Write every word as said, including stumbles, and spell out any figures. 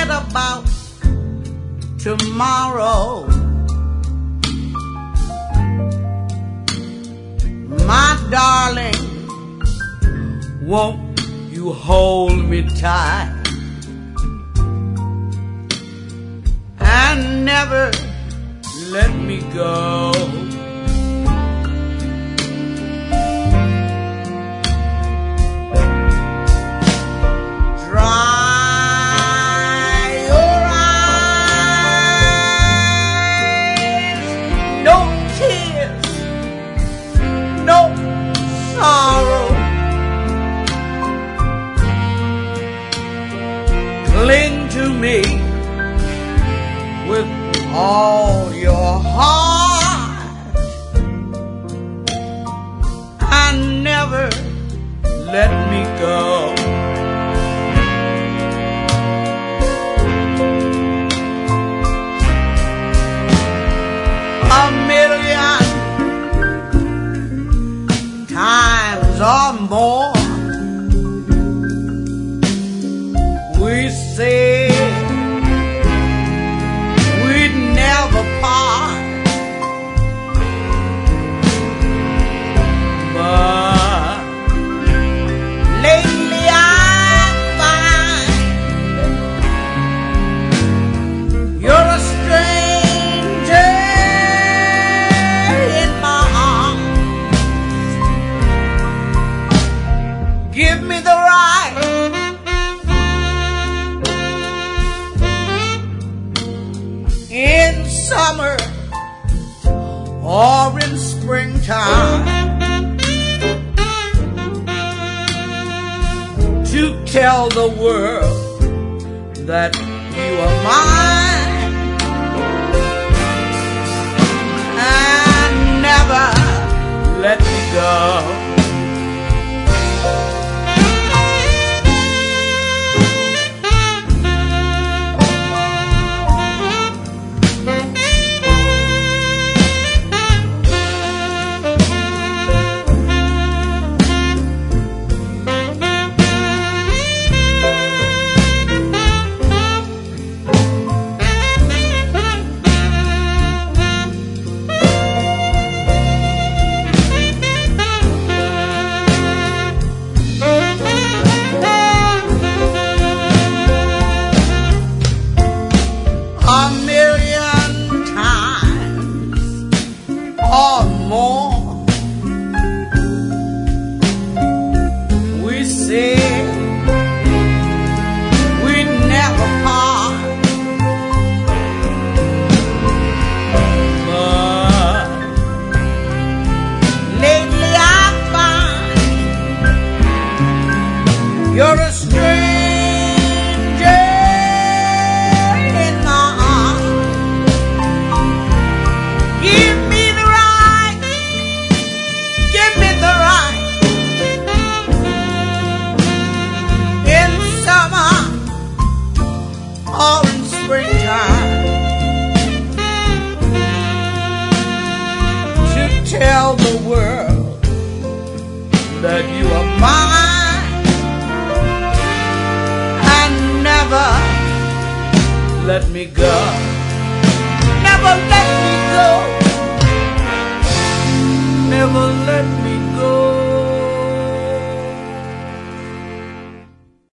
forget about tomorrow. My darling, won't you hold me tight and never let me go? Cling to me with all your heart and never let me go. A million times or more we said we'd never part, but lately I find you're a stranger in my arms. Give me the right in summer or in springtime to tell the world that you are mine and never let me go. A million times or more we said we'd never part, but lately I find you're a stranger. Or in springtime to tell the world that you are mine and never let me go. Never let